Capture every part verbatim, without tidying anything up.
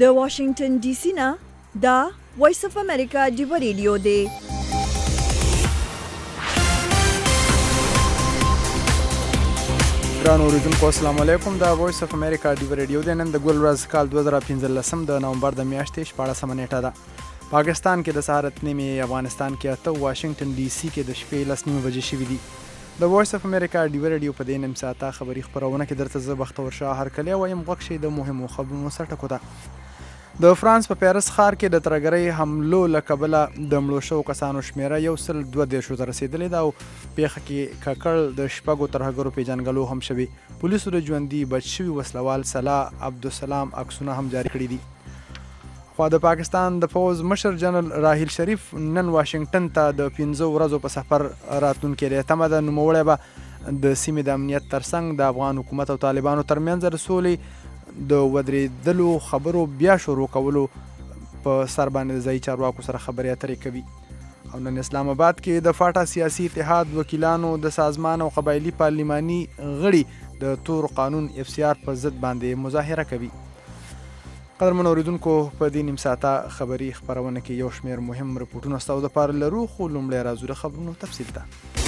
د واشنگټن ډي سي نه دا وایس اف امریکا ډیو ریډیو دی. ګرانو اوریدونکو السلام علیکم. دا وایس اف امریکا ډیو ریډیو دی. نن د ګل ورځ کال دوه زره پنځلسم د نومبر د میاشتې شپاړسمه نیټه ده. پاکستان کې د سهار اته نیمې، افغانستان کې اته، واشنگټن ډي سي کې د شپې لس نیمې بجې شوي دي. د وایس اف امریکا ډیو ریډیو په دې نیم ساعته خبري خپرونه کې درته زه بختور شاه هرکلی وایم. غوږ شئ د مهمو خبرونو سرټکو ته. د فرانس په پیرس ښار کې د ترهګرۍ حملو له کبله د مړو شوو کسانو شمېره یو سل دوه دېرشو ته رسېدلې ده او پیښه کې ککړ د شپږو ترهګرو پیژنګلو هم شوي. پولیسو د ژوندي بچ شوي وسلوال سلا عبدالسلام عکسونه هم جاري کړي دي. خو د پاکستان د پوځ مشر جنرال راحیل شریف نن واشنگټن ته د پنځو ورځو په سفر راتلونکی دی. تمه ده نوموړی به د سیمې د امنیت ترڅنګ د افغان حکومت او طالبانو ترمنځ د سولې د ودرېدلو خبرو بیا شروع کولو په سر باندې د ځایي چارواکو سره خبرې اترې کوي. او نن اسلام آباد کې د فاټا سیاسي اتحاد وکیلانو د سازمان او قبایلي پارلماني غړي د تور قانون اف سی آر په ضد باندې مظاهره کوي. قدرمن اوریدونکو په دې نیم ساعته خبري خپرونه کې یو شمېر مهم رپورټونه ستاسو دپاره لرو، خو لومړی راځو د خبرونو تفصیل ته.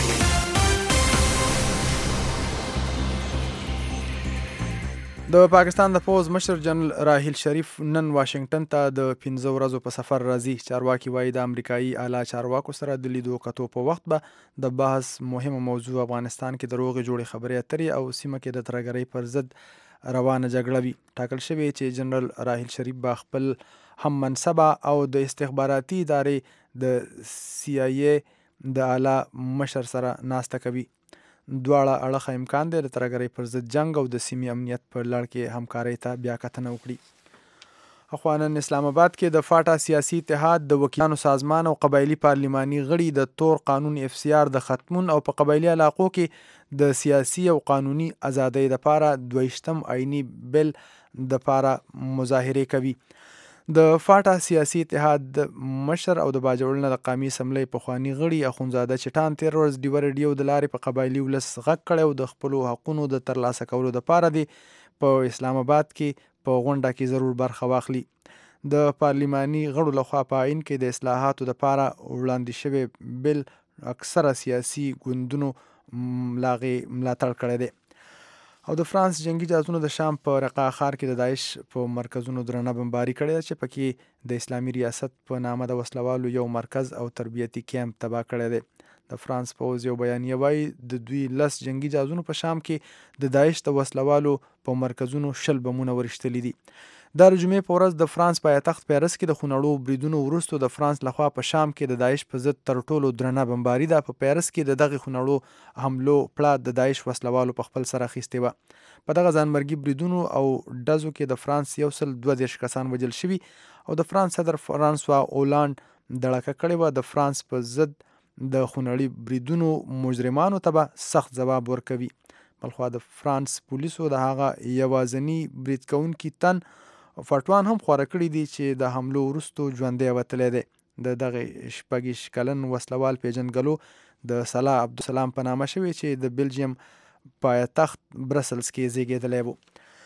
د پاکستان د پوځ مشر جنرال راحیل شریف نن واشنگټن ته د پنځه ورځو په سفر راځي. چارواکي وایي د امریکایي اعلی چارواکو سره د لیدو کتو په وخت به د بحث مهمه موضوع افغانستان کې د روغې جوړې خبرې اترې او سیمه کې د ترهګرۍ پر ضد روانه جګړه وي. ټاکل شوی چې جنرال راحیل شریف به خپل هم منصبه او د استخباراتي ادارې د سی آی ای د اعلی مشر سره ناسته کوي. دواړه اړخه امکان دی د ترهګرۍ پر ضد جنګ او د سیمې امنیت په لړ کې همکارۍ ته بیا کتنه وکړي. اخوا نن اسلام آباد کې د فاټا سیاسي اتحاد د وکیلانو سازمان او قبایلي پارلماني غړي د تور قانون اف سی آر د ختمون او په قبایلي علاقو کې د سیاسي او قانوني ازادۍ لپاره دویشتم آئینی بل لپاره مظاهرې کوي. د فاټا سیاسي اتحاد مشر او د باجوړ نه د قامي اسمبلۍ پخواني غړي اخونزاده چټان تېر ورځ ډیوه ریډیو د لارې په قبایلي ولس غږ کړی او د خپلو حقونو د ترلاسه کولو دپاره دې په اسلام آباد کې په غونډه کې ضرور برخه واخلي. د پارلماني غړو لخوا په آئین کې د اصلاحاتو دپاره وړاندې شوی بل اکثره سیاسي ګوندونو لاغې ملاتړ کړی دی. او د فرانس جنگي جهازونو د شام په رقه ښار کې د داعش په مرکزونو درنه بمباري کړې ده چې پکې د اسلامي ریاست په نامه د وسلوالو یو مرکز او تربیتي کیمپ تباه کړی دی. د فرانس پوځ یو بیانیه وایي د دوی لس جنگي جهازونو په شام کې د داعش د وسلوالو په مرکزونو شل بمونه ورشتلي دي. دا د جمعې په ورځ د فرانس پایتخت پیرس کې د خونړو بریدونو وروستو د فرانس لخوا په شام کې د داعش په ضد تر ټولو درنه بمباري ده. په پیرس کې د دغې خونړو حملو پړه د داعش وسلوالو په خپل سر اخیستې وه. په دغه ځانمرګي بریدونو او ډزو کې د فرانس یو سل دوه دېرش کسان وژل شوي او د فرانس صدر فرانسوا اولانډ دړکه کړې وه. د فرانس په ضد د خونړي بریدونو مجرمانو ته به سخت ځواب ورکوي. بلخوا د فرانس پولیسو د هغه یوازیني برید کوونکي تن فټوان هم خواره کړي دي چې د حملو وروستو ژوندی وتلی دی. د دغې شپږ کلن وسلوال پیژنګلو د سلا عبدالسلام په نامه شوی چې د بلجیم پایتخت برسلز کې زیږېدلی و.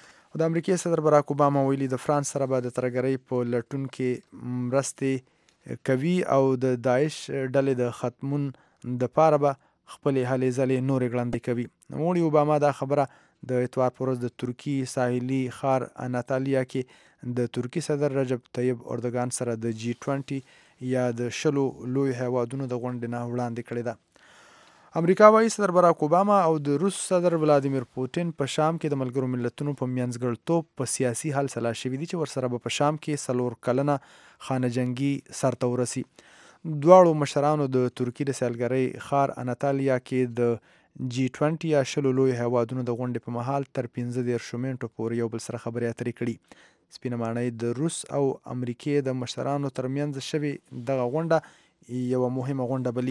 د امریکې صدر براک اوباما ویلي د فرانس سره به د ترهګرۍ په لټون کې مرستې کوي او د داعش ډلې د ختمون دپاره به خپلې هلې ځلې نورې ګړندۍ کوي. نوموړي اوباما دا خبره د اتوار په ورځ د ترکي ساحلي ښار اناتالیا کې د ترکي صدر رجب طیب اردوګان سره د جی ټوینټي یا د شلو لویو هیوادونو د غونډې نه وړاندې کړې ده. امریکا وایي صدر براک اوباما او د روس صدر ولادیمیر پوتین په شام کې د ملګرو ملتونو په منځګړیتوب په سیاسي حل سلا شوي دي چې ورسره به په شام کې څلور کلنه خانه جنګي سرته ورسي. دواړو مشرانو د ترکي د سیلګرۍ ښار اناتالیا کې د جی ټوینټي یا شلو لویو هیوادونو د غونډې په مهال تر پنځه دېرشو منټو پورې یو بل سره خبرې اترې کړي. سپینه ماڼۍ د روس او امریکې د مشرانو ترمنځ شوې دغه غونډه یوه مهمه غونډه بلي.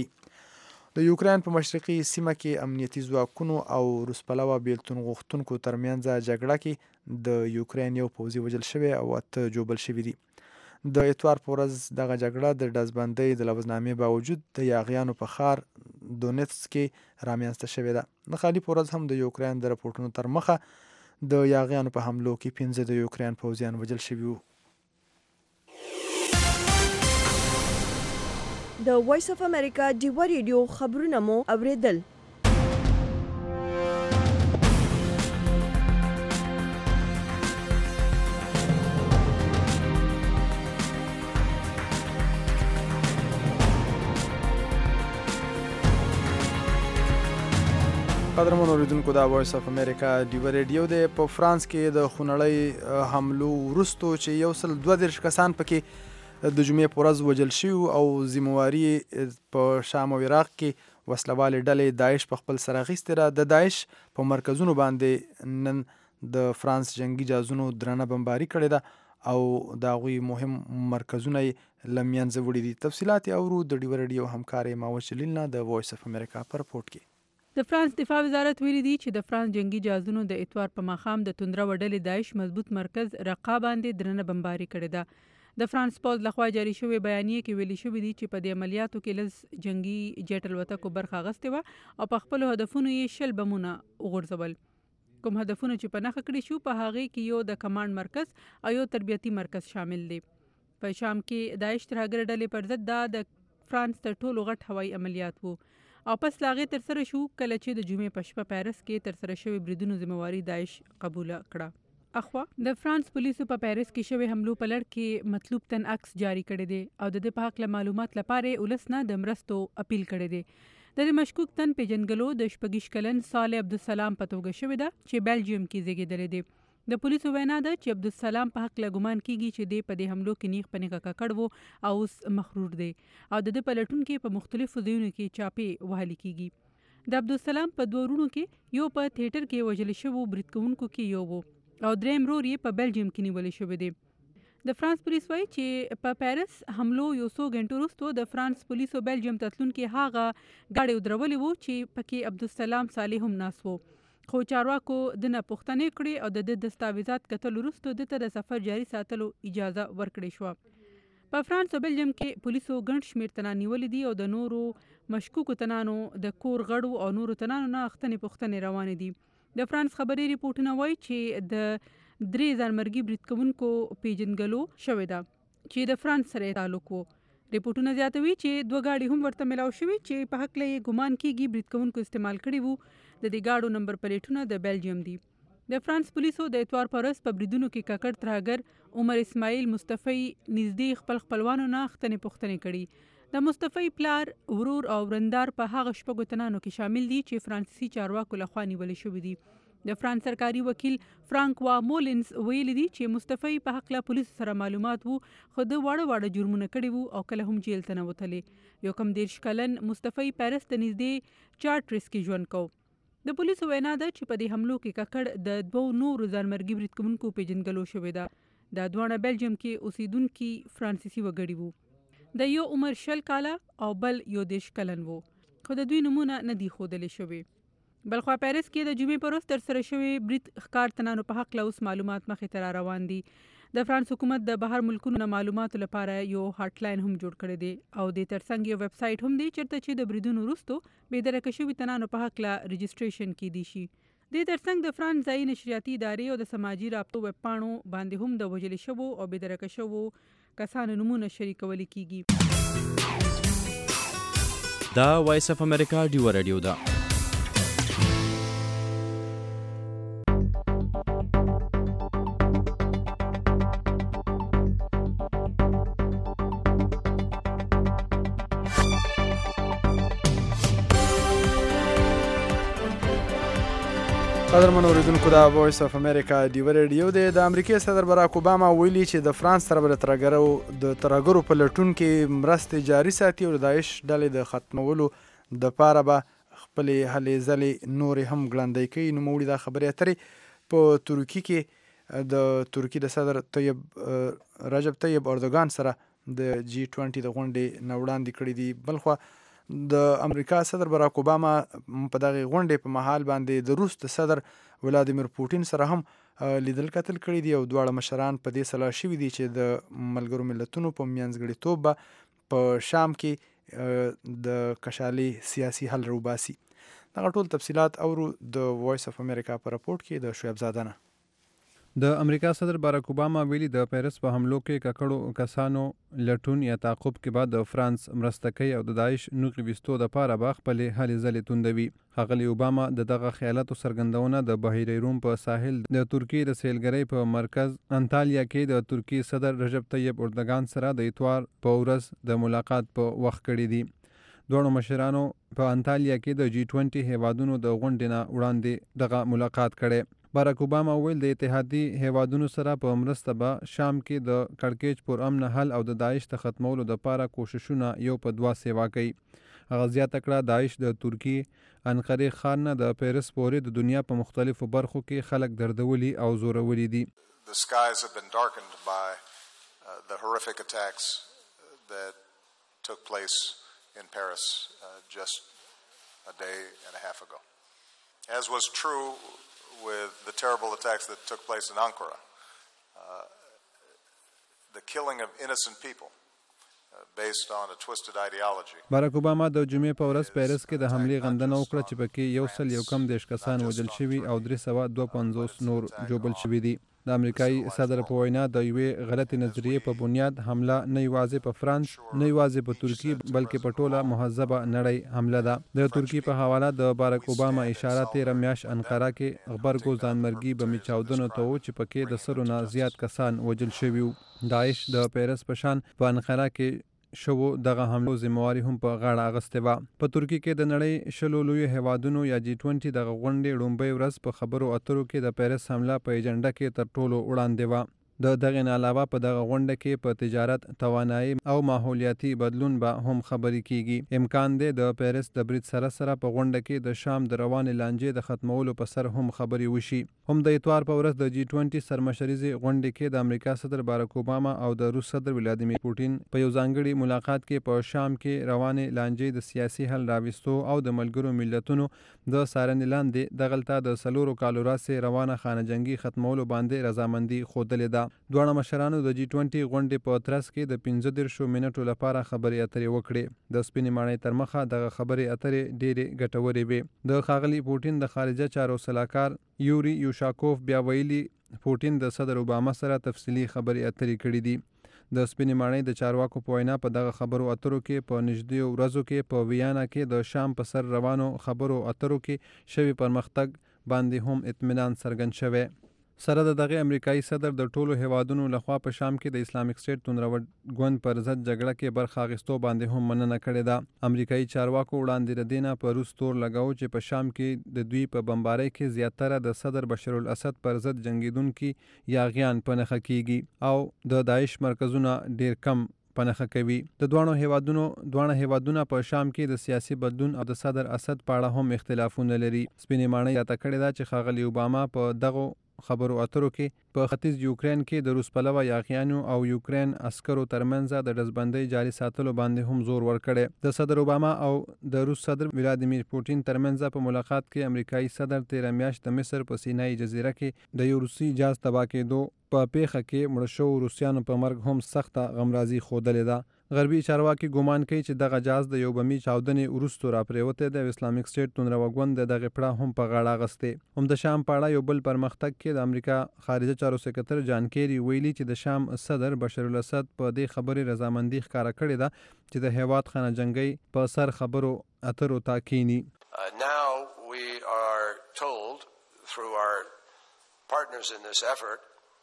د یوکراین په مشرقي سیمه کې امنیتي ځواکونو او روس پلوه بیلتون غوښتونکو ترمنځ جګړه کې د یوکراین یو پوځي وژل شوی او اته جوبل شوي دي. د اتوار په ورځ دغه جګړه د ډزبندۍ د لوظنامې باوجود د یاغیانو په ښار دونیتس کې رامنځته شوې ده. د خالي په ورځ هم د یوکراین د رپورټونو تر مخه د یاغیانو په حملو کې پنځه د یوکراین پوځیان وژل شوي وو. د وایس اف امریکا ډیوه ریډیو خبرونه مو اوریدل. قدرمن اوریدونکو دا وایس اف امریکا ډیوه ریډیو دی. په فرانس کې د خونړۍ حملو وروستو چې یو سل دوه دېرش کسان پکې د جمعې په ورځ وژل شوي او ذمهواري په شام او عراق کې وسلوالې ډلې داعش په خپل سر اخیستې ده. د داعش په مرکزونو باندې نن د فرانس جنگي جهازونو درنه بمباري کړې ده او د هغوی مهم مرکزونه یې له منځه وړي دي. تفصیلات یې اورو د ډیوه ریډیو همکارې ماوش جلیل نه د وایس اف امریکا په رپورټ کې. د فرانس دفاع وزارت ویلي دی چې د فرانس جنگي جهازونو د اتوار په ماښام د توندره وډلې داعش مضبوط مرکز رقا باندې درنه بمباري کړې ده. د فرانس پوځ لخوا جاري شوی بیانیه کې ویلي شوی دی چې په دې عملیاتو کې لس جنگي جیټ الوتکو برخه اخیستې وه او په خپلو هدفونو یې شل بمونه وغورځول. کوم هدفونه چې په نښه کړي شو په هغې کې یو د کمانډ مرکز او یو تربیتي مرکز شامل دی. په شام کې داعش ترهګر ډلې پر ضد دا د فرانس تر ټولو غټ هوایي عملیات وو او پس لاغې تر سره شو کله چې د جمعې په شپه پیرس کې تر سره شوی بریدونو ذمہواری داعش قبوله کړه. اخوا د فرانس پولیسو په پیرس کې شوی حملو په لړ کې مطلوب تن عکس جاری کړی دی او د دې په هکله معلومات لپاره ولس نه د مرستو اپیل کړی دی. د دې مشکوک تن پیژنګلو د شپږ کلن صالح عبدالسلام په توګه شوی ده چې بیلجیم کې زیږېدلی دی. د پولیسو وینا ده چې عبدالسلام په حق له ګمان کیږي چې دی په دې حملو کې نیغ په نیغه ککړ و او اوس مخرور دی او د ده په لټون کې په مختلفو ځایونو کې چاپې وهلې کیږي. د عبدالسلام په دوه ورونو کې یو په تھیټر کې وژل شوو برید کوونکو کې یو و او دریم ورور یې په بیلجیم کې نیولی شوی دی. د فرانس پولیس وایي چې په پیرس حملو یو څو غنټو وروسته د فرانس پولیسو بیلجیم ته تلونکي هغه ګاډۍ ودرولې وو چې پکې عبدالسلام صالح هم ناست و، خو چارواکو د نه پوښتنې کړې او د د دستاویزات کتلو وروسته د ته د سفر جاري ساتلو اجازه ورکړې شوه. په فرانس او بیلجیم کې پولیسو ګڼ شمېر تنان نیولي دي او د نورو مشکوکو تنانو د کور غړو او نورو تنانو نه اخښتنې پوښتنې روانې دي. د فرانس خبري ریپورټونه وایي چې د درې ځانمرګي برید کوونکو پیژنګلو شوې ده چې د فرانس سره تعلق وو. ریپورټونه زیاتوي چې دوه ګاډي هم ورته ملاو شوي چې په هکله یې ګمان کیږي برید کوونکو استعمال کړي وو. د دې ګاډو نمبر پلیټونه د بیلجیم دي. د فرانس پولیسو د اتوار په ورځ په بریدونو کې ککړ ترهګر عمر اسماعیل مصطفی نږدې خپل خپلوانو نه اخښتنې پوښتنې کړي. د مصطفی پلار، ورور او ورندار په هغه شپږو تنانو کې شامل دي چې فرانسیسي چارواکو لخوا نیولې شوي دي. د فرانس سرکاري وکیل فرانکوا مولنز ویلي دي چې مصطفی په هکله پولیسو سره معلومات وو خو د واړه واړه جرمونه کړي وو او کله هم جیل ته نه وتلی. یو کم دېرش کلن مصطفی پیرس ته نږدې چارټرس کې ژوند کو. د پولیسو وینا ده چې په دې حملو کې ککړ د دوو نورو ځانمرګي برید کوونکو پیژنګلو شوې ده. دا دواړه بیلجیم کې اوسیدونکي فرانسیسي وګړي وو. د یو عمر شل کاله او بل یو دېرش کلن وو خو د دوی نومونه نه دي ښودلی شوي. بلخوا پیرس کې د جمعې په ورځ تر سره شوي برید ښکار تنانو په هکله اوس معلومات مخې ته را روان دي. د فرانس حکومت د بهر ملکونو نه معلوماتو لپاره یو هاټ لاین هم جوړ کړی دی او د ترڅنګ یو ویب سایټ هم دی چیرته چې د بریدونو وروستو بېدرکه شوي تنانو په هکله رجسټریشن کیدی شي. د ترڅنګ د فرانس ځایي نشریاتي ادارې او د سماجي رابطو ویب پاڼو باندې هم د وژل شوو او بېدرکه شوو کسانو نومونه شریکولی کیږي. دا وایس اف امریکا ډیوه ریډیو ده. قدرمن اوریدونکو دا وایس اف امریکا ډیوه ریډیو دی. د امریکای صدر براک اوباما ویلي چې د فرانس طرف د ترهګرو د ترهګرو په لټون کې مرستې جاري ساتي او د داعش ډلې د ختمولو دپاره به خپلې هلې ځلې نورې هم ګړندۍ کوي. نوموړي دا خبرې اترې په ترکي کې د ترکي د صدر طیب رجب طیب اردوګان سره د جی ټوینټي د غونډې نه وړاندې کړي دي. بلخوا د امریکا صدر براک اوباما په دغه غونډې په مهال باندې د روس د صدر ولادیمیر پوټین سره هم لیدل کتل کړي دي او دواړه مشران په دې سلا شوي دي چې د ملګرو ملتونو په منځګړیتوب به په شام کې د کشالي سیاسي حل روباسي. دغه ټول تفصیلات اورو د وایس اف امریکا په رپورټ کې د شعیب زاده نه. د امریکا صدر باراک اوباما ویلي د پیرس په حملو کې ککړو کسانو لټون یا تعقب کې بعد د فرانس مرسته کوي او د داعش نوغي وستو د پاره به خپلې هلې ځلې توندوي. ښاغلي اوباما د دغه خیالاتو څرګندونه د بحیره روم په ساحل د ترکیې د سیلګرۍ په مرکز انتالیا کې د ترکیې صدر رجب طیب اردوغان سره د اتوار په ورځ د ملاقات په وخت کړی دي. دواړو مشرانو په انتالیا کې د جی بیست هیوادونو د غونډې نه وړاندې دغه ملاقات کړی. باراک اوباما ویل د اتحادي هیوادونو سره په مرسته به شام کې د کړکېچ پر امن حل او د داعش د ختمولو لپاره کوششونه یو په دوه سیوا کوي. هغه زیاته کړه داعش د ترکیې انقرې ښار نه د پیرس پورې د دنیا په مختلفو برخو کې خلک دردولي او زورولي دي. The skies have been darkened by uh, the horrific attacks that took place in Paris uh, just a day and a half ago. As was true with the terrible attacks that took place in Ankara, uh, the killing of innocent people uh, based on a twisted ideology. باراک اوباما د جمعې په ورځ پیرس کې د حملې غندنه وکړه چې پکې یو سل یو کم دیش کسان وژل شوي او درې سوه دوه پنځوس نور ژوبل شوي دي. د امریکایي صدر په وینا د یوې غلطې نظریې په بنیاد حمله نه یوازې په فرانس نه یوازې په ترکیې بلکې په ټوله مهذبه نړۍ حمله ده. د ترکیې په حواله د باراک اوباما اشاره تېره میاشت انقره کې غبرګو ځانمرګي بمي چاودنو ته و چې پکې د سلو نه زیات کسان وژل شوي وو. داعش د پیرس په شان په انقره کې شو دغه حملو ذمہواری هم په غاړه اغستې وه. په ترکیې کې د نړۍ شلو لویو هیوادونو یا جی بیست دغه غونډې لومړۍ ورځ په خبرو اترو کې د پیرس حمله په ایجنډا کې تر ټولو وړاندې وه. د دغه نه علاوه په دغه غونډه کې په تجارت، توانایي او ماحولیاتي بدلون به هم خبرې کیږي. امکان دی د پیرس د برید سره سره په غونډه کې د شام د روانې لانجې د ختمولو په سر هم خبرې وشي. هم د اتوار په ورځ د جی بیست سرمشریزې غونډې کې د امریکا صدر باراک اوباما او د روس صدر ولادیمیر پوټین په یو ځانګړي ملاقات کې په شام کې روانې لانجې د سیاسي حل راوستو او د ملګرو ملتونو د څارنې لاندې دغلته د څلورو کالو راهیسې روانه خانه جنګي ختمولو باندې رضامندي ښودلې ده. دواړه مشرانو د جی بیست غونډې په ترڅ کې د پنځه دېرشو منټو لپاره خبرې اترې وکړې. د سپینې ماڼۍ تر مخه دغه خبرې اترې ډېرې ګټورې وې. د ښاغلي پوټین د خارجه چارو سلاکار یوري یوشاکوف بیا ویلي پوټین د صدر اوباما سره تفصیلي خبرې اترې کړې دي. د سپینې ماڼۍ د چارواکو په وینا په دغه خبرو اترو کې په نږدې ورځو کې په ویانا کې د شام په سر روانو خبرو اترو کې شوي پرمختګ باندې هم اطمینان څرګند شوی. سره د دغه امریکایي صدر د ټولو هیوادونو لخوا په شام کې د اسلامیک سټیټ توندروړ ګوند پر ضد جګړه کې برخه اخیستو باندې هم مننه کړې ده. امریکایي چارواکو وړاندې ردینه په روس تور لګاو چې په شام کې د دوی په بمبارۍ کې زیاتره د صدر بشار الاسد پر ضد جنگیدونکي یاغیان په نښه کیږي او د داعش مرکزونه ډیر کم پنهخه کوي. د دوه هیوادونو دوه هیوادونه په شام کې د سیاسي بدلون او د صدر اسد په اړه هم اختلافونه لري. سپینې ماڼۍ یاده کړې ده چې ښاغلي اوباما په دغه خبرو اترو کې په ختیځ یوکرین کې د روس پلوه یاغیانو او یوکرین عسکرو ترمنځ د ډزبندۍ جاري ساتلو باندې هم زور ورکړی. د صدر اوباما او د روس صدر ولادیمیر پوټین ترمنځ په ملاقات کې امریکایي صدر تیره میاشت د مصر په سینای جزیره کې د یو روسي جهاز تباه کېدو په پیښه کې مړه شوو روسیانو په مرګ هم سخته غمرازي ښودلې ده. غربي چارواکي ګمان کوي چې دغه جهاز د یو بمي چاودنې وروسته راپرېوتی د اسلامیک سټیټ توندروړ ګوند د دغې پړه هم په غاړه اخیستې. هم د شام په اړه یو بل پرمختګ کې د امریکا خارجه چارو سکرتر جان کیری ویلي چې د شام صدر بشار الاسد په دې خبرې رضامندي ښکاره کړې ده چې د هیواد خانه جنګۍ په سر خبرو اترو تا کینی. Uh, now we are told through our partners in this effort,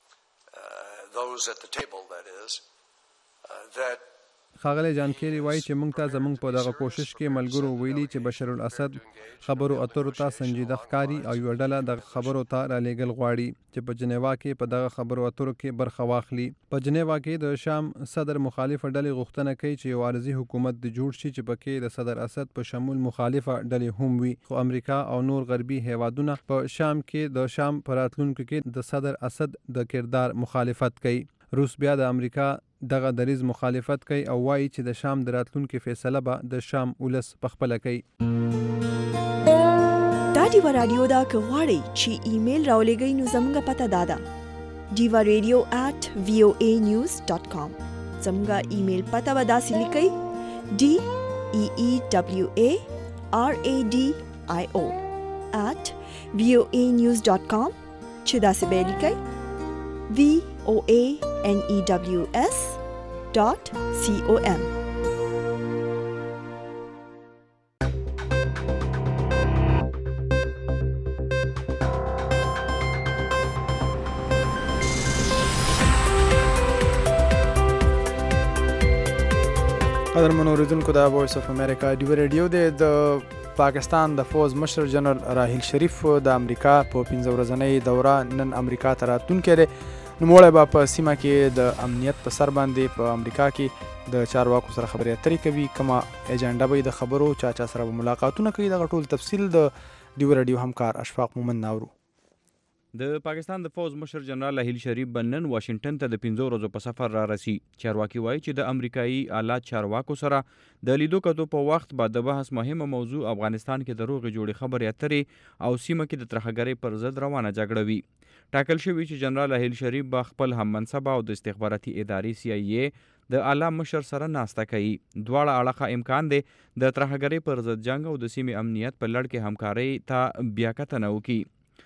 uh, those at the table that is, uh, that ښاغلی جان کیری وایي چې موږ ته زموږ په دغه کوشش کې ملګرو ویلي چې بشار الاسد خبرو اترو ته سنجیده ښکاري او یوه ډله د خبرو ته رالیږل غواړي چې په جنیوا کې په دغه خبرو اترو کې برخه واخلي. په جنیوا کې د شام صدر مخالفه ډلې غوښتنه کوي چې یو عارضي حکومت د جوړ شي چې پکې د صدر اسد په شمول مخالفه ډلې هم وي. خو امریکا او نور غربي هیوادونه په شام کې د شام په راتلونکو کې د صدر اسد د کردار مخالفت کوي. روس بیا د امریکا دغه دریز مخالفت کوي او وایي چې د شام د راتلونکي فیصله به د شام ولس پخپله کوي. دا ډیوه رادیو دا که غواړئ چې ایمیل راولېږئ نو زموږ پته دا ده ډیوه ریډیو ایٹ وی او ای نیوز ډاټ کام. زموږ ایمیل پته به داسې لیکئ ډي ای ای ډبلیو ای آر ای ډي آی او ایٹ وی او ای نیوز ډاټ کام چې داسې به یې لیکئ V O A N E W S dot C O M. قدرمن اوریدونکو د وایس اف امریکا ډیو ریډیو د پاکستان د فوز مشر جنرال راحیل شریف د امریکا په پنځه ورځنۍ دوره نن امریکا ته راتلونکی دی. نوموړی به په سیمه کې د امنیت په سر باندې په امریکا کې د چارواکو سره خبرې اترې کوي. کومه ایجنډا به د خبرو چا چا سره به ملاقاتونه کوي، دغه ټول تفصیل د ډیو ریډیو همکار اشفاق مومند ناورو. د پاکستان د فوز مشر جنرال راحیل شریف به نن واشنگټن ته د پنځو ورځو په سفر را رسي. چارواکي وایي چې د امریکایي اعلی چارواکو سره د لیدو کتو په وخت به د بحث مهمه موضوع افغانستان کې د روغې جوړې خبرې اترې او سیمه کې د ترهګرۍ پر ضد روانه جګړه وي. ټاکل شوي چې جنرال راحیل شریف به خپل هم منصبه او د استخباراتي ادارې سی آی ای د اعلی مشر سره ناسته کوي. دواړه اړخه امکان دی د ترهګرۍ پر ضد جنگ او د سیمې امنیت په لړ کې همکارۍ ته بیاکتنه وکړي.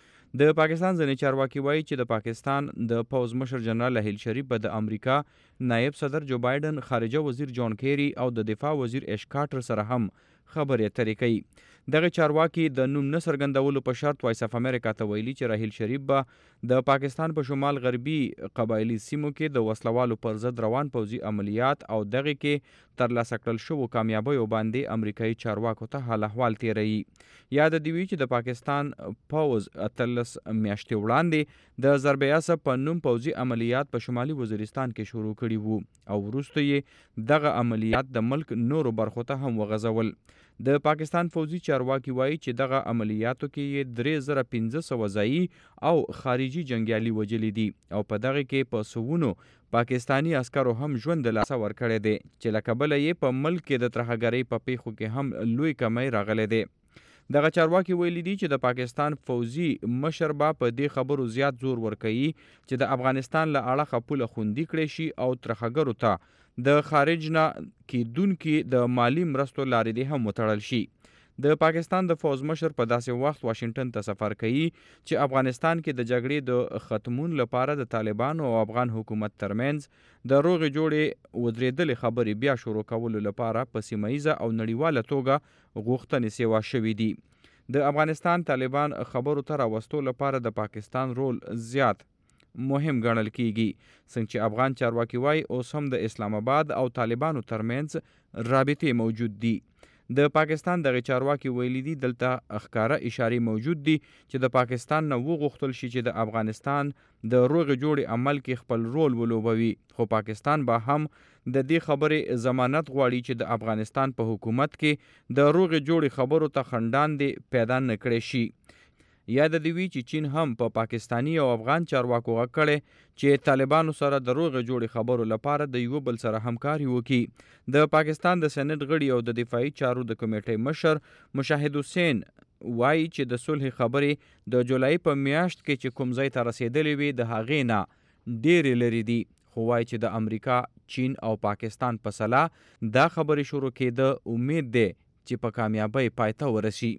د پاکستان ځینې چارواکي وایي چې د پاکستان د پوز مشر جنرال راحیل شریف به د امریکا نایب صدر جو بایدن، خارجه وزیر جان کیری او د دفاع وزیر ایش کارټر سره هم خبرې اترې کوي. دغه چارواکي د نوم نه څرګندولو په شرط وایس اف امریکا ته ویلي چې راحیل شریف به د پاکستان په شمال غربي قبایلي سیمو کې د وسلوالو پر ضد روان پوځي عملیات او دغه کې ترلاسه کړل شوو کامیابیو باندې امریکایي چارواکو ته حال احوال تیروي. یاد دی وی چې د پاکستان پوز اتلس میاشتې وړاندې د ضربه په نوم پوځي عملیات په شمالي وزیرستان کې شروع کړي وو او وروسته یې دغه عملیات د ملک نورو برخو ته هم وغځول. د پاکستان فوزي چارواکي وایي چې دغه عملیاتو کې یې درې زره پنځه سوه ځایي او خارجي جنګیالي وژلي دي او په دغه کې په سوونو پاکستانی عسکرو هم ژوند د لاسه ورکړی دی چې له کبله یې په ملک کې د ترهګرۍ په پیښو کې هم لوی کمی راغلی دی. دغه چارواکي ویلي دي چې د پاکستان فوزي مشر به په دې خبرو زیات زور ورکوي چې د افغانستان له اړخه پوله خوندي کړی شي او ترهګرو ته د خارج نه کیدونکي د مالی مرستو لارې دې هم وتړل شي. د پاکستان د فوز مشر په داسې وخت واشنگټن ته سفر کوي چې افغانستان کې د جګړې د ختمون لپاره د طالبانو او افغان حکومت ترمنځ د روغې جوړې ودرېدلې خبرې بیا شروع کولو لپاره په سیمه ییزه او نړیواله توګه غوښتنې سیوا شوي دي. د افغانستان طالبان خبرو ته راوستو لپاره د پاکستان رول زیات مهم ګڼل کیږي، څنګه چې افغان چارواکي وایي اوس هم د اسلام آباد او طالبانو ترمنځ رابطې موجود دي. د پاکستان دغه چارواکي ویلي دي دلته ښکاره اشارې موجود دي چې د پاکستان نه وغوښتل شي چې د افغانستان د روغې جوړې عمل کې خپل رول ولوبوي، خو پاکستان به هم د دې خبرې ضمانت غواړي چې د افغانستان په حکومت کې د روغې جوړې خبرو ته خنډان دې پیدا نه کړی شي. یاد دی وی چې چین هم په پا پاکستانی او افغان چارواکو غږ کړی چې طالبانو سره د روغې جوړې خبرو لپاره د یو بل سره همکاري وکړي. د پاکستان د سېنات غړي او د دفاعي چارو د کمیټې مشر مشاهد حسین وایي چې د صلح خبرې د جولای په میاشت کې چې کوم ځای ته رسېدلې وي د هغې نه ډېرې لرې دي، خو وایي چې د امریکا، چین او پاکستان په سلا دا خبرې شروع کېده. امید دی چې په کامیابۍ پای ته ورسي.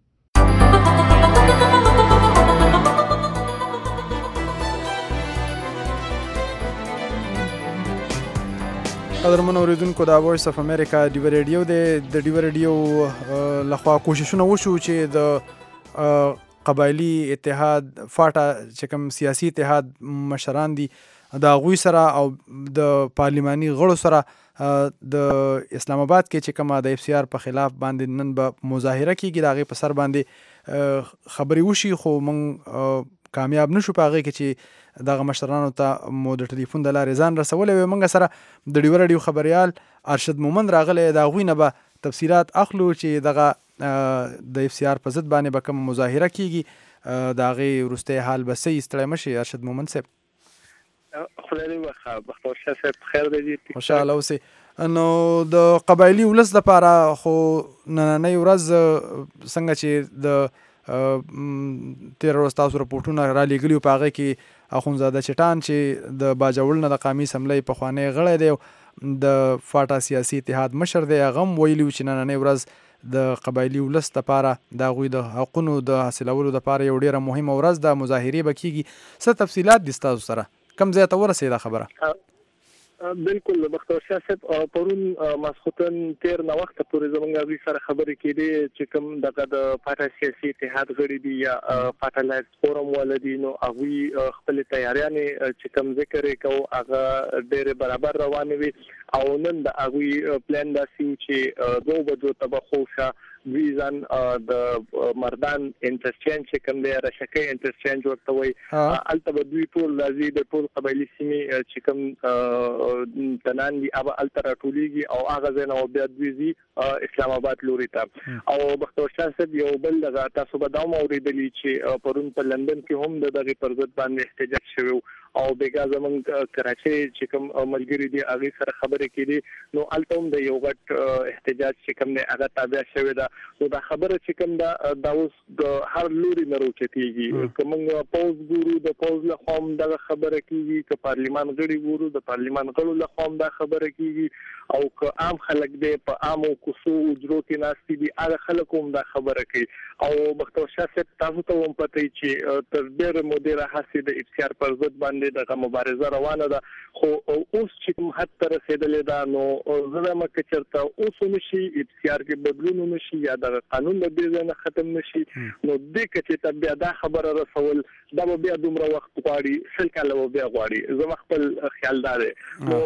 قدرمن اوریدونکو د وایس اف امریکا ډیو ریډیو د ډیو ریډیو لخوا کوششونه وشو چې د قبایلی اتحاد فاټا چې کوم سیاسي اتحاد مشران دي د هغوی سره او د پارلماني غړو سره د اسلام آباد کې چې کومه د اف سی آر په خلاف باندې نن به مظاهره کیږي د هغې په سر باندې خبرې وشي، خو موږ کامیاب نشو په هغې کې چې دغه مشرانو ته مو د ټلیفون د لارې ځان رسولی وی. موږ سره د ډیو راډیو خبریال ارشد مومند راغلی، د هغوی نه به تفصیلات اخلو چې دغه د اف سی آر په ضد باندې به کومه مظاهره کیږي، د هغې وروستی حال به څه ستړی مشي. ارشد مومند صاحب خدای دې بختور شه صاحب خیر دی. خوشحاله اوسئ. نو د قبایلي ولس لپاره خو نننۍ ورځ څنګه چې د تېره ورځ تاسو رپورټونه رالیږلي په هغې کې اخونزاده چټان چې د باجوړ نه د قامي اسمبلۍ پخوانی غړی دی، د فاټا سیاسي اتحاد مشر دی، هغه هم ویلي و چې نننۍ ورځ د قبایلي ولس لپاره د هغوی د حقونو د حاصلولو لپاره یو ډېره مهمه ورځ ده، مظاهرې به کیږي. څه تفصیلات دي ستاسو سره کم ځای ته ورسېده خبره؟ بالکل بختور شاه صاحب پرون ماسختن تیر نه وخت پورې زمونږ غوي سره خبرې کېدې چې کوم دغه د پاټا سیاسي اتحاد غړي دي یا پاټا لایټ فورم ولدي نو هغه خپل تیاریانې چې کوم ذکر وکاو هغه ډېر برابر روان وي او نن د هغه پلان داسي چې دوه بجو ته خوشا ویزان د مردان انټرچینج چې کوم دی راشکه انټرچینج ورته وي الته به دوی ټول لازم د ټول قبایلی سیمې چې کوم تنان دي ابا الته راټولېږي او هغه ځای نو بیا دوی اسلام آباد لوري ته او بختور شاه صاحب یو بل دغه تاسو به دا اوریدلی چې پرون په لندن کې هم د دغه پرځد باندې احتجاج شوی او بیګا زمون کراچي چې کوم ملګری دي هغه سره خبرې کړي نو الته هم د یو غټ احتجاج چې کوم نه هغه تابع شوی دا نو دا خبره چې کوم دا د اوس د هر لوري نه روچتيږي کومه پوز ګورو د پوز له قوم دا خبره کیږي ک پارلیمان غړي ګورو د پارلیمان غړو له قوم دا خبره کیږي او ک عام خلک دې په عامو کوسو اجرو کې ناشتي دي هغه خلک هم دا خبره کوي او بختور شاه صاحب تاسو ته هم پته چې تر ډېر مدیره حسي د افسر پر ضد باندې دغه مبارزه روانه ده خو اوس چې کوم حد تر رسیدلې ده نو زړه مکه چرته اوس نشي افسر کې بدلون نشي یا د قانون د دې نه ختم نشي نو د کچې ته بیا دا خبره رسول دا بیا دومره وخت غواړي سل کاله بیا غواړي زما خپل خیال دار نو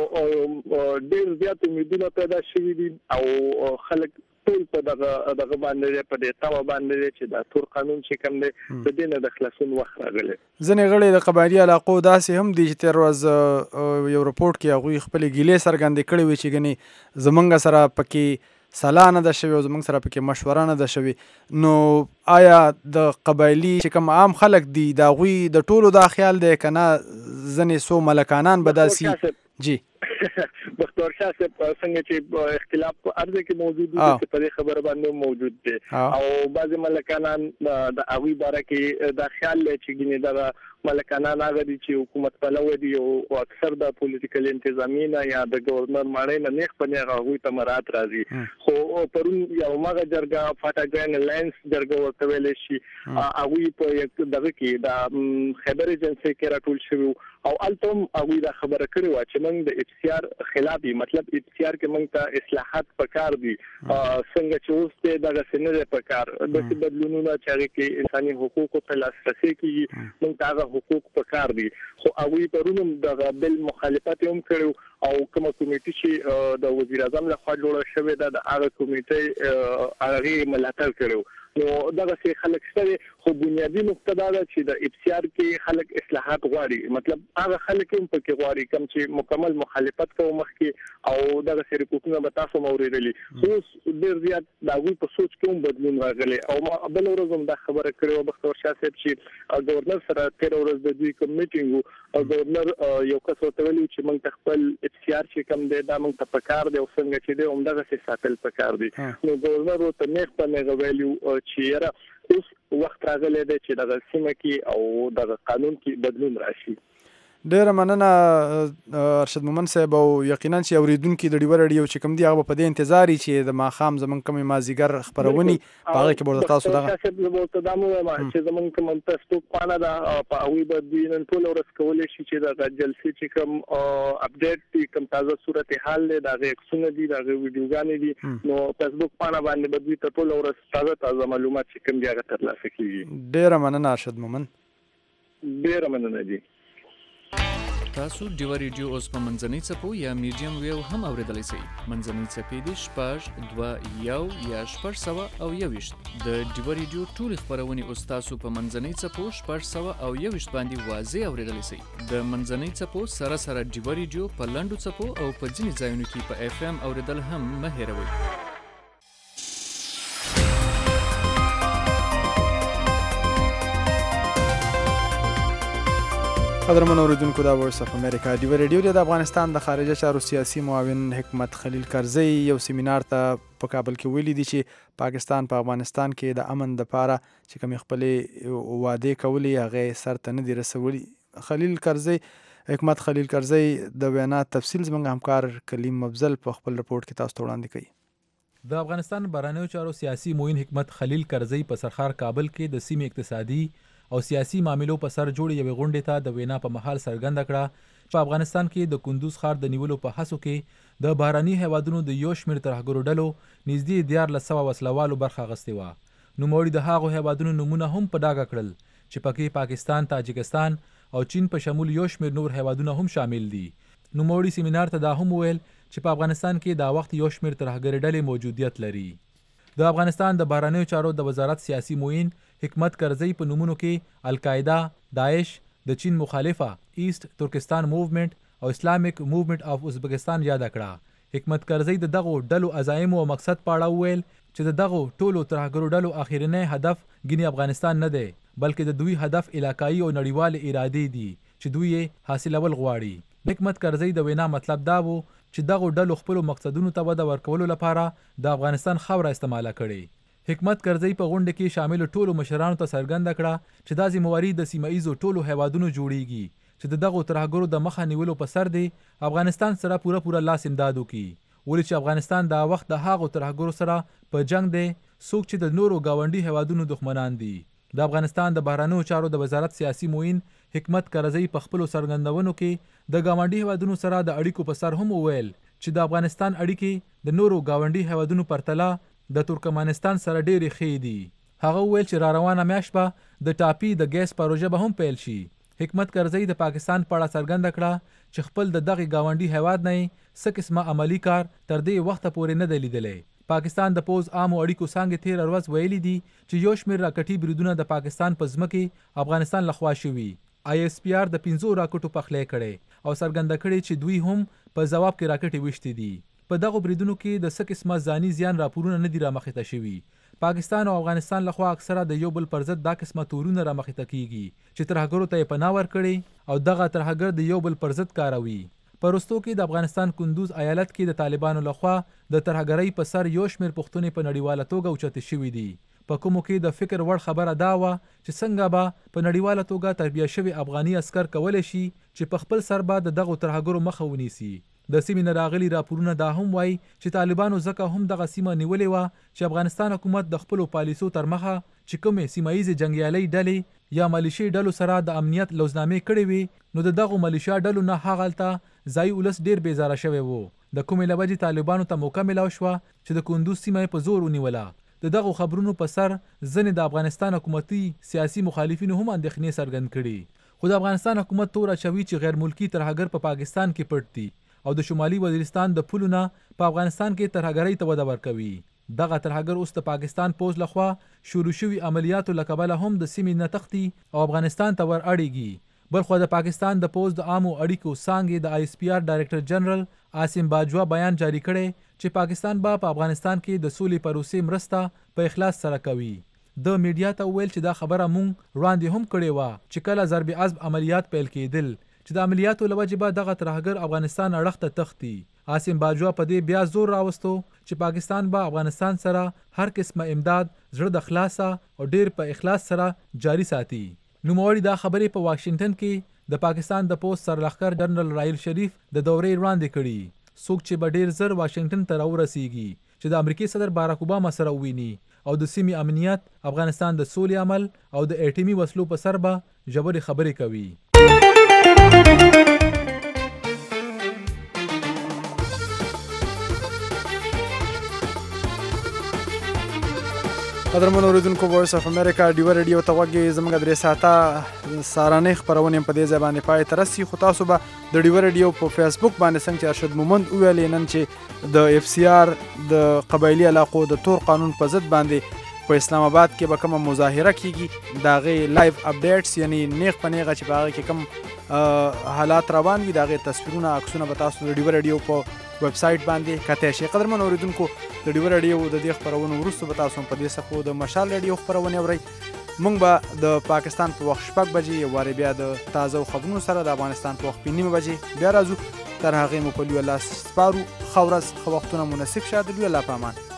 ډېر زیات امیدونه پیدا شوي دي او خلک ټول په دغه دغه باندې په دې تاو باندې چې دا تور قانون چې کوم دی د دې نه د خلاصون وخت راغلی ځنې غړي د قبایلي علاقو داسې هم دي چې تیر ورځ یو رپورټ کې هغوی خپلې ګیلې څرګندې کړې وي چې ګنې زمونږ سره پکې سلا نه ده شوې او زمونږ سره پکې مشوره نه ده شوې نو آیا د قبایلي چې کوم عام خلک دي د هغوی د ټولو دا خیال دی که نه ځنې څو ملکانان به داسې جی بختور شاه صاحب څنګه چې اختلاف په ارزه کې موجود دي چې په دې خبره باندې موجود دي او بعض ملکانان د اوی باره کې دا خیال لري چې ګینه دا ملکانان هغه دي چې حکومت پلو دي او اکثر د پولیټیکل انتظامینا یا د گورنر ماړې نه نه خپل هغه ته مراد راځي خو پرون یو ماغه جرګه فاټا ګرین الاینس جرګه ورته ویل شي هغه په یک دغه کې دا خبر ایجنسی کې راټول شوی او التم هغه دا خبره کړې و چې موږ د افسر خلاف مطلب افسر کې موږ ته اصلاحات پکار دي څنګه چې اوس ته دغه سنره پکار د بدلونونو چې کې انساني حقوقو ته لاسرسي کیږي موږ ته حقوق پکار دي خو هغه پرونم د بل مخالفت هم کړو او کومه کمیټه چې د وزیر اعظم لخوا جوړه شوې ده د هغه کمیټه هغه ملاتړ کړو نو دغه څه خلک سره خو بنیادی نقطه دا ده چې د افسر کې خلک اصلاحات غواړي مطلب هغه خلک هم پکې غواړي کوم چې مکمل مخالفت کوي مخکې او دغه سری کوټونه به تاسو موریدلی خو ډیر زیات دا وی په سوچ کې هم بدلون راغلی او ما بل ورځ هم دا خبره کړو بختور شاه صاحب چې گورنر سره تیر ورځ د دوی کوم میټینګ او گورنر یو کس ورته ویلي چې موږ خپل افسر چې کوم دی دا موږ ته پکار دی او څنګه چې دی هم دغه څه ساتل پکار دی نو گورنر ورته نیک په نه ویلو چې یاره اوس وخت راغلی دی چې دغه سیمه کې او دغه قانون کې بدلون راشي ډیره مننه ارشد مومن صاحب او یقینا چې اوریدونکي د ډیور رادیو چې کوم دی هغه په دې انتظار چې د ماښام زمون کومې مازیګر خبرونی په هغه کې به تاسو دغه څه د مو ما چې زمون کوم تاسو په اړه دا په اوی به نن ټول ورځ کولای شي چې د جلسې چې کوم اپډیټ کوم تازه صورتحال دی دا غوښتنه دي دا ویډیوګانې دي نو فیسبوک باندې باندې به دوی ټول ورځ تازه تازه معلومات چې کوم دی هغه ترلاسه کیږي ډیره مننه ارشد مومن ډیره مننه دي تاسو ډیوا ریډیو اوس په منځنۍ څپو یا میډیم ویو هم اوریدلی شئ منځنۍ څپې دي شپږ دوه یو یا شپږ سوه او یوویشت د ډیوا ریډیو ټولې خپرونې اوس تاسو په منځنۍ څپو شپږ سوه او یوویشت باندې واضح اوریدلی شئ د منځنۍ څپو سره سره ډیوا ریډیو په لنډو څپو او په ځینې ځایونو کې په اف ام اوریدل هم مه هیروئ قدرمن اوریدونکو دا وایس اف امریکا ډیوا ریډیو د افغانستان د خارجه چارو سیاسي معاون حکمت خلیل کرزی یو سیمینار ته په کابل کې ویلي دي چې پاکستان په افغانستان کې د امن لپاره چې کوم خپل وعده کوي هغه سرته نه دي رسولي خلیل کرزی حکمت خلیل کرزی د وینا تفصیل زموږ همکار کلیم مبزل په خپل رپورت کې تاسو ته وړاندې کوي د افغانستان بهرنیو چارو سیاسي معاون حکمت خلیل کرزی په سرخار کابل کې د سیمې اقتصادي او سیاسي معاملو په سر جوړې یوې غونډې ته د وینا په مهال څرګنده کړه چې په افغانستان کې د کندوز ښار د نیولو په هڅو کې د بهرني هیوادونو د یو شمېر ترهګرو ډلو نږدې دیارلس سوه وسلوالو برخه اخیستې وه. نوموړي د هغو هیوادونو نومونه هم په ډاګه کړل چې پکې پاکستان، تاجکستان او چین په شمول یو شمېر نور هیوادونه هم شامل دي. نوموړي سیمینار ته دا هم وویل چې په افغانستان کې دا وخت یو شمېر ترهګرې ډلې موجودیت لري. د افغانستان د بهرنیو چارو د وزارت سیاسي معین حکمت کرزی په نومونو کې القاعده، داعش، د چین مخالفه ایست ترکستان موومنت او اسلامیک موومنت اف ازبکستان یاد کړه. حکمت کرزی د دغو ډلو عزایم او مقصد په اړه وویل چې د دغو ټولو ترهګرو ډلو اخرنی هدف ګینې افغانستان نه دی، بلکې د دوی هدف علاقایي او نړیوال ارادې دي چې دوی یې حاصلول غواړي. حکمت کرزی د وینا مطلب دا و چې دغو ډلو خپلو مقصدونو ته وده ورکولو لپاره د افغانستان خاوره استعماله کړي. حکمت کرزی په غونډه کې شامل ټولو مشرانو ته څرګنده کړه چې دا ذمہواري د سیمه ایزو ټولو هیوادونو جوړیږي چې د دغو ترهګرو د مخه نیولو په سر دی افغانستان سره پوره پوره لاس امداد وکړي، ولې چې افغانستان دا وخت د هغو ترهګرو سره په جنگ دی څوک چې د نورو ګاونډي هیوادونو دښمنان دي. د افغانستان د بهرنیو چارو د وزارت سیاسي معین حکمت کرزی په خپلو څرګندونو کې د ګاونډي هیوادونو سره د اړیکو په سر هم وویل چې د افغانستان اړیکې د نورو ګاونډي هیوادونو پرتله د ترکمنستان سره ډېرې ښې دي. هغه وویل چې را روانه میاشت به د ټاپي د ګیس پروژه به هم پیل شي. حکمت کرزی د پاکستان په اړه څرګنده کړه چې خپل د دغې ګاونډي هیواد نه څه قسمه عملي کار تر دې وخته پورې نه دی لیدلی. پاکستان د پوز عامو اړیکو څانګې تېره ورځ ویلي دي چې یو شمېر راکټي بریدونه د پاکستان په ځمکې افغانستان لخوا شوي. آی اس پی آر د پنځو راکټو پخلی کړی او څرګنده کړې چې دوی هم په ځواب کې راکټې ویشتې دي. په دغو بریدونو کې د څه قسمه ځاني زیان راپورونه نه دي رامخې ته شوي. پاکستان او افغانستان لخوا اکثره د یو بل پر ضد دا قسمه تورونه رامخې ته کیږي چې ترهګرو ته یې پناه ورکړي او دغه ترهګر د یو بل پر ضد کاروي. په وروستو کې د افغانستان کندوز ایالت کې د طالبانو لخوا د ترهګرۍ په سر یو شمېر پوښتنې په نړیواله توګه اوچتې شوي دي. په کومو کې د فکر وړ خبره دا وه چې څنګه به په نړیواله توګه تربیه شوي افغاني عسکر کولی شي چې په خپل سر به د دغو ترهګرو مخه ونیسي. د سیمې نه راغلي راپورونه دا هم وایي چې طالبانو ځکه هم دغه سیمه نیولې وه چې افغانستان حکومت د خپلو پالیسو تر مخه چې کومې سیمه ایزې جنګیالۍ ډلې یا ملیشي ډلو سره د امنیت لوزنامې کړې وي، نو د دغو ملیشیا ډلو نه هغلته ځایي ولس ډېر بیزاره شوی و. د کومې له وجې طالبانو ته موقع میلاو شوه چې د کندوز سیمه یې په زور ونیوله. د دغو خبرونو په سر ځینې د افغانستان حکومتي سیاسي مخالفینو هم اندېښنې څرګند کړي، خو د افغانستان حکومت تور اچوي چې غیر ملکي ترهګر په پاکستان کې پټ دي او د شمالي وزیرستان د پولو نه په افغانستان کې ترهګرۍ ته وده ورکوي. دغه ترهګر اوس د پاکستان پوز لخوا شروع شوي عملیاتو له کبله هم د سیمې نه تښتي او افغانستان ته ور اړیږي. بلخوا د پاکستان د پوز د عامو اړیکو څانګې د آی اس پی آر ډایرکټر جنرال عاصم باجوا بیان جاری کړی چې پاکستان به په افغانستان کې د سولې پروسې مرسته په اخلاص سره کوي. د میډیا ته ویل چې دا خبره مونږ وړاندې هم کړې وه چې کله ضرب عضب عملیات پیل کېدل چې د عملیاتو له وجې به دغه ترهګر افغانستان اړخ ته تښتي. عاصم باجوا په دې بیا زور راوستو چې پاکستان به افغانستان سره هر قسمه امداد زړه د خلاصه او ډیر په اخلاص سره جاری ساتي. نوموړي دا خبرې په واشنگټن کې د پاکستان د پوسټ سرلښکر جنرال راحیل شریف د دورې وړاندې کړي، څوک چې به ډیر زر واشنگټن ته راورسیږي چې د امریکای صدر باراک اوباما سره وویني او د سیمې امنیت، افغانستان د سولې عمل او د اټومي وسلو په سر به ژورې خبرې کوي. قدرمنو اوریدونکو، وایس اف امریکا ډیوه ریډیو ته غوږ زموږ درې ساعته سهارنۍ خپرونې په دې ځای باندې پای ته رسي، خو تاسو به د ډیوه ریډیو په فیسبوک باندې څنګه چې ارشد مومند وویلې نن چې د اف سی آر د قبایلي علاقو د تور قانون په ضد باندې په اسلام آباد کې به کومه مظاهره کیږي، د هغې لایو اپډیټس یعنی نیغ په نیغه چې په هغې کې کوم حالات روان وي د هغې تصویرونه عکسونه به تاسو د ډیوه ریډیو په ویب سایټ باندې کتلی شئ. قدرمنو اوریدونکو، د ډیوه ریډیو د دې خپرونو وروسته به تاسو هم په دې څپو د مشال ریډیو خپرونې اورئ. موږ به د پاکستان په وخت شپږ بجې یو وارې بیا د تازه خبرونو سره د افغانستان په وخت په نیمه بجې بیا راځو. تر هغې مو په لوی الله سپارو. ښه ورځ، ښه وختونه مناسب شه. د لوی الله په امان.